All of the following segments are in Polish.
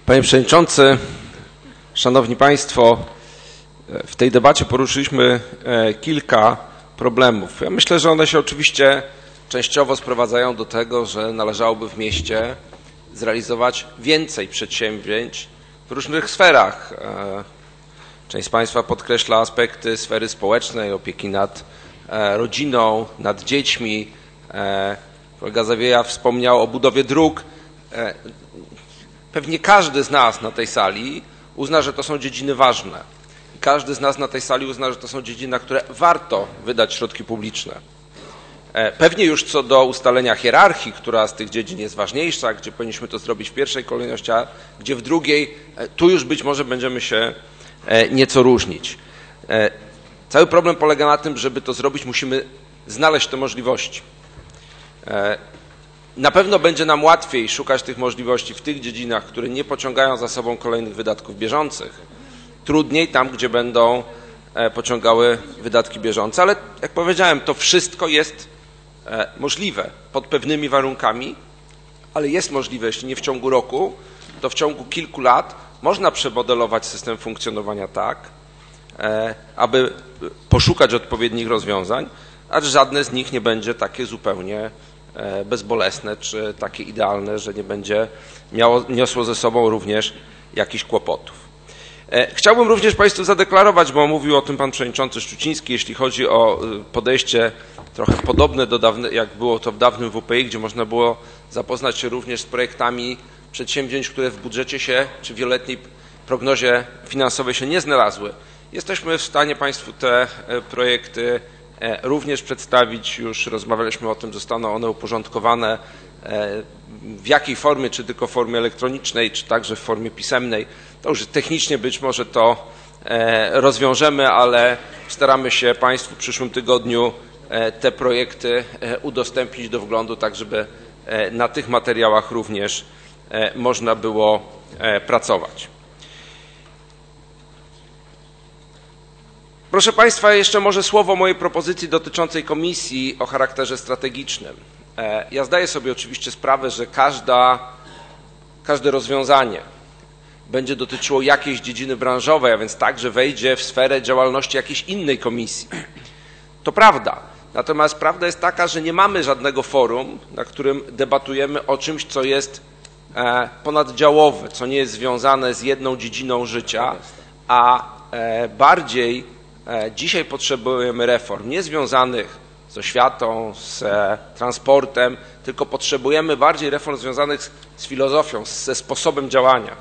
Panie Przewodniczący, Szanowni Państwo, w tej debacie poruszyliśmy kilka problemów. Ja myślę, że one się oczywiście częściowo sprowadzają do tego, że należałoby w mieście zrealizować więcej przedsięwzięć w różnych sferach. Część z Państwa podkreśla aspekty sfery społecznej, opieki nad rodziną, nad dziećmi. Kolega Zawieja wspomniał o budowie dróg. Pewnie każdy z nas na tej sali uzna, że to są dziedziny ważne. I każdy z nas na tej sali uzna, że to są dziedziny, na które warto wydać środki publiczne. Pewnie już co do ustalenia hierarchii, która z tych dziedzin jest ważniejsza, gdzie powinniśmy to zrobić w pierwszej kolejności, a gdzie w drugiej, tu już być może będziemy się nieco różnić. Cały problem polega na tym, żeby to zrobić, musimy znaleźć te możliwości. Na pewno będzie nam łatwiej szukać tych możliwości w tych dziedzinach, które nie pociągają za sobą kolejnych wydatków bieżących. Trudniej tam, gdzie będą pociągały wydatki bieżące, ale jak powiedziałem, to wszystko jest możliwe pod pewnymi warunkami, ale jest możliwe, jeśli nie w ciągu roku, to w ciągu kilku lat można przemodelować system funkcjonowania tak, aby poszukać odpowiednich rozwiązań, a żadne z nich nie będzie takie zupełnie bezbolesne czy takie idealne, że nie będzie niosło ze sobą również jakichś kłopotów. Chciałbym również Państwu zadeklarować, bo mówił o tym pan przewodniczący Szczuciński, jeśli chodzi o podejście trochę podobne do jak było to w dawnym WPI, gdzie można było zapoznać się również z projektami przedsięwzięć, które w budżecie się czy w wieloletniej prognozie finansowej się nie znalazły. Jesteśmy w stanie Państwu te projekty również przedstawić. Już rozmawialiśmy o tym, zostaną one uporządkowane w jakiej formie, czy tylko w formie elektronicznej, czy także w formie pisemnej. To już technicznie być może to rozwiążemy, ale staramy się Państwu w przyszłym tygodniu te projekty udostępnić do wglądu, tak żeby na tych materiałach również można było pracować. Proszę Państwa, jeszcze może słowo o mojej propozycji dotyczącej komisji o charakterze strategicznym. Ja zdaję sobie oczywiście sprawę, że każde rozwiązanie będzie dotyczyło jakiejś dziedziny branżowej, a więc także wejdzie w sferę działalności jakiejś innej komisji. To prawda. Natomiast prawda jest taka, że nie mamy żadnego forum, na którym debatujemy o czymś, co jest ponaddziałowe, co nie jest związane z jedną dziedziną życia, a bardziej dzisiaj potrzebujemy reform nie związanych z oświatą, z transportem, tylko potrzebujemy bardziej reform związanych z filozofią, ze sposobem działania.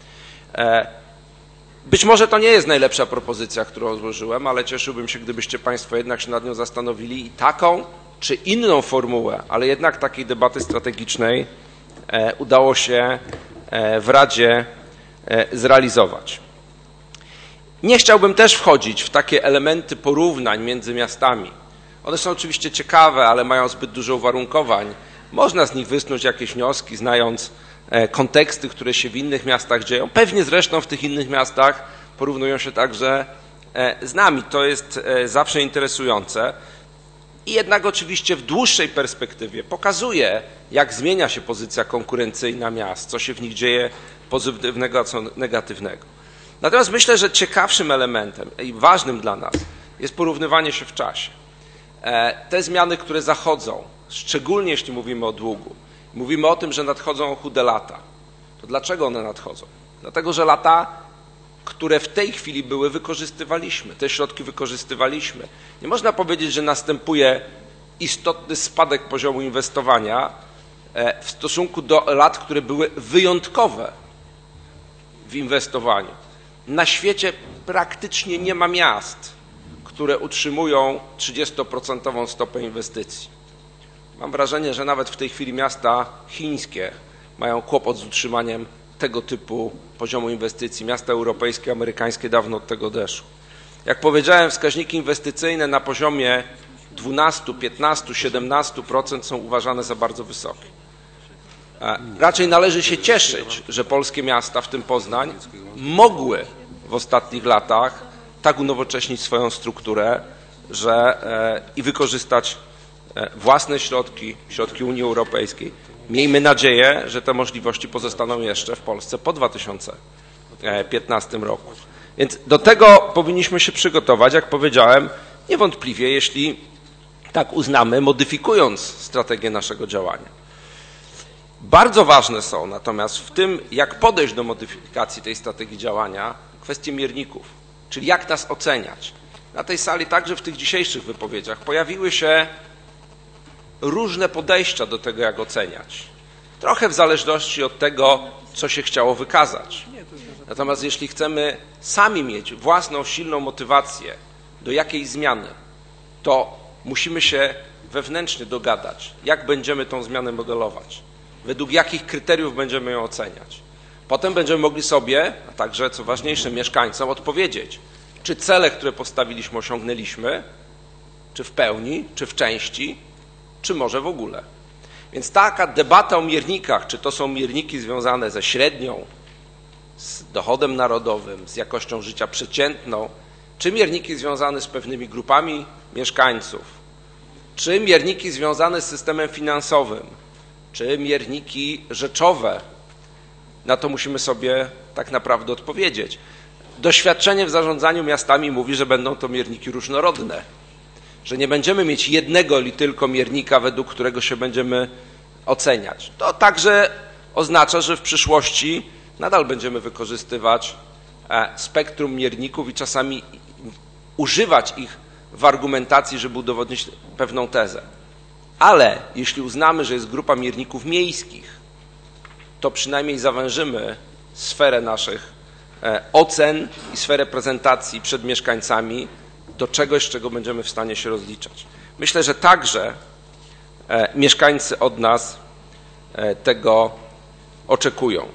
Być może to nie jest najlepsza propozycja, którą złożyłem, ale cieszyłbym się, gdybyście Państwo jednak się nad nią zastanowili i taką czy inną formułę, ale jednak takiej debaty strategicznej udało się w Radzie zrealizować. Nie chciałbym też wchodzić w takie elementy porównań między miastami. One są oczywiście ciekawe, ale mają zbyt dużo uwarunkowań. Można z nich wysnuć jakieś wnioski, znając konteksty, które się w innych miastach dzieją. Pewnie zresztą w tych innych miastach porównują się także z nami. To jest zawsze interesujące. I jednak oczywiście w dłuższej perspektywie pokazuje, jak zmienia się pozycja konkurencyjna miast, co się w nich dzieje pozytywnego, a co negatywnego. Natomiast myślę, że ciekawszym elementem i ważnym dla nas jest porównywanie się w czasie. Te zmiany, które zachodzą, szczególnie jeśli mówimy o długu, mówimy o tym, że nadchodzą chude lata. To dlaczego one nadchodzą? Dlatego, że lata, które w tej chwili były, wykorzystywaliśmy. Te środki wykorzystywaliśmy. Nie można powiedzieć, że następuje istotny spadek poziomu inwestowania w stosunku do lat, które były wyjątkowe w inwestowaniu. Na świecie praktycznie nie ma miast, które utrzymują 30% stopę inwestycji. Mam wrażenie, że nawet w tej chwili miasta chińskie mają kłopot z utrzymaniem tego typu poziomu inwestycji. Miasta europejskie, amerykańskie dawno od tego odeszły. Jak powiedziałem, wskaźniki inwestycyjne na poziomie 12, 15, 17% są uważane za bardzo wysokie. Raczej należy się cieszyć, że polskie miasta, w tym Poznań, mogły w ostatnich latach tak unowocześnić swoją strukturę, że i wykorzystać własne środki Unii Europejskiej Miejmy nadzieję, że te możliwości pozostaną jeszcze w Polsce po 2015 roku. Więc do tego powinniśmy się przygotować, jak powiedziałem, niewątpliwie, jeśli tak uznamy, modyfikując strategię naszego działania. Bardzo ważne są natomiast w tym, jak podejść do modyfikacji tej strategii działania, kwestie mierników, czyli jak nas oceniać. Na tej sali, także w tych dzisiejszych wypowiedziach, pojawiły się różne podejścia do tego, jak oceniać. Trochę w zależności od tego, co się chciało wykazać. Natomiast jeśli chcemy sami mieć własną, silną motywację do jakiejś zmiany, to musimy się wewnętrznie dogadać, jak będziemy tą zmianę modelować, według jakich kryteriów będziemy ją oceniać. Potem będziemy mogli sobie, a także, co ważniejsze, mieszkańcom odpowiedzieć, czy cele, które postawiliśmy, osiągnęliśmy, czy w pełni, czy w części, czy może w ogóle. Więc taka debata o miernikach, czy to są mierniki związane ze średnią, z dochodem narodowym, z jakością życia przeciętną, czy mierniki związane z pewnymi grupami mieszkańców, czy mierniki związane z systemem finansowym, czy mierniki rzeczowe, na to musimy sobie tak naprawdę odpowiedzieć. Doświadczenie w zarządzaniu miastami mówi, że będą to mierniki różnorodne, że nie będziemy mieć jednego tylko miernika, według którego się będziemy oceniać. To także oznacza, że w przyszłości nadal będziemy wykorzystywać spektrum mierników i czasami używać ich w argumentacji, żeby udowodnić pewną tezę. Ale jeśli uznamy, że jest grupa mierników miejskich, to przynajmniej zawężymy sferę naszych ocen i sferę prezentacji przed mieszkańcami do czegoś, z czego będziemy w stanie się rozliczać. Myślę, że także mieszkańcy od nas tego oczekują.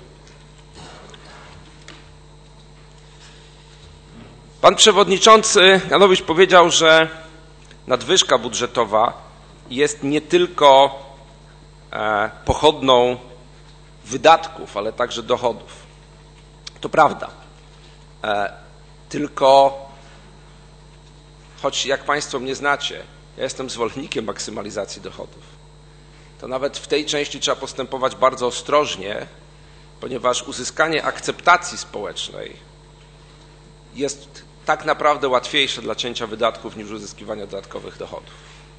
Pan przewodniczący Janowicz powiedział, że nadwyżka budżetowa jest nie tylko pochodną wydatków, ale także dochodów. To prawda. Tylko, choć jak Państwo mnie znacie, ja jestem zwolennikiem maksymalizacji dochodów, to nawet w tej części trzeba postępować bardzo ostrożnie, ponieważ uzyskanie akceptacji społecznej jest tak naprawdę łatwiejsze dla cięcia wydatków niż uzyskiwania dodatkowych dochodów.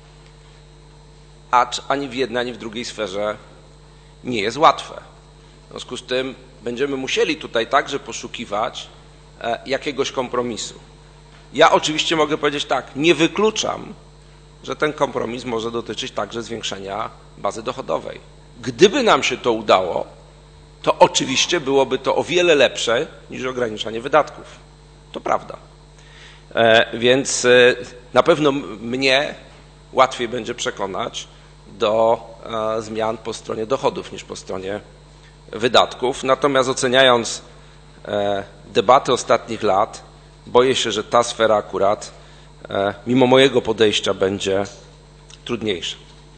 Acz ani w jednej, ani w drugiej sferze nie jest łatwe. W związku z tym będziemy musieli tutaj także poszukiwać jakiegoś kompromisu. Ja oczywiście mogę powiedzieć tak, nie wykluczam, że ten kompromis może dotyczyć także zwiększenia bazy dochodowej. Gdyby nam się to udało, to oczywiście byłoby to o wiele lepsze niż ograniczanie wydatków. To prawda. Więc na pewno mnie łatwiej będzie przekonać do zmian po stronie dochodów niż po stronie wydatków. Natomiast oceniając debaty ostatnich lat, boję się, że ta sfera akurat mimo mojego podejścia będzie trudniejsza.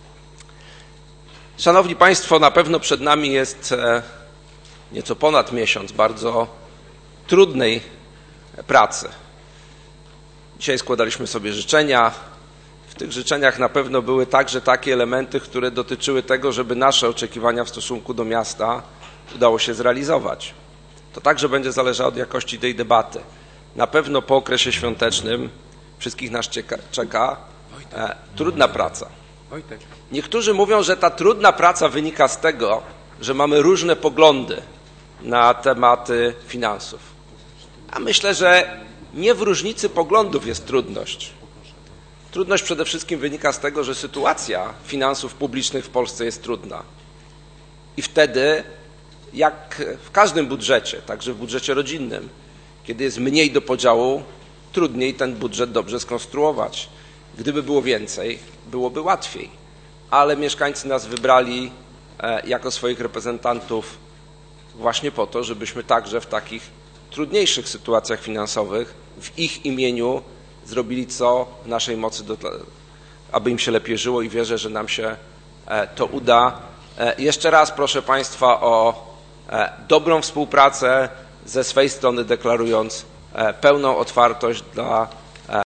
Szanowni Państwo, na pewno przed nami jest nieco ponad miesiąc bardzo trudnej pracy. Dzisiaj składaliśmy sobie życzenia. W tych życzeniach na pewno były także takie elementy, które dotyczyły tego, żeby nasze oczekiwania w stosunku do miasta udało się zrealizować. To także będzie zależało od jakości tej debaty. Na pewno po okresie świątecznym wszystkich nas czeka trudna praca. Niektórzy mówią, że ta trudna praca wynika z tego, że mamy różne poglądy na tematy finansów. A myślę, że nie w różnicy poglądów jest trudność. Trudność przede wszystkim wynika z tego, że sytuacja finansów publicznych w Polsce jest trudna. I wtedy, jak w każdym budżecie, także w budżecie rodzinnym, kiedy jest mniej do podziału, trudniej ten budżet dobrze skonstruować. Gdyby było więcej, byłoby łatwiej. Ale mieszkańcy nas wybrali jako swoich reprezentantów właśnie po to, żebyśmy także w takich trudniejszych sytuacjach finansowych w ich imieniu zrobili co w naszej mocy, aby im się lepiej żyło i wierzę, że nam się to uda. Jeszcze raz proszę Państwa o dobrą współpracę, ze swej strony deklarując pełną otwartość dla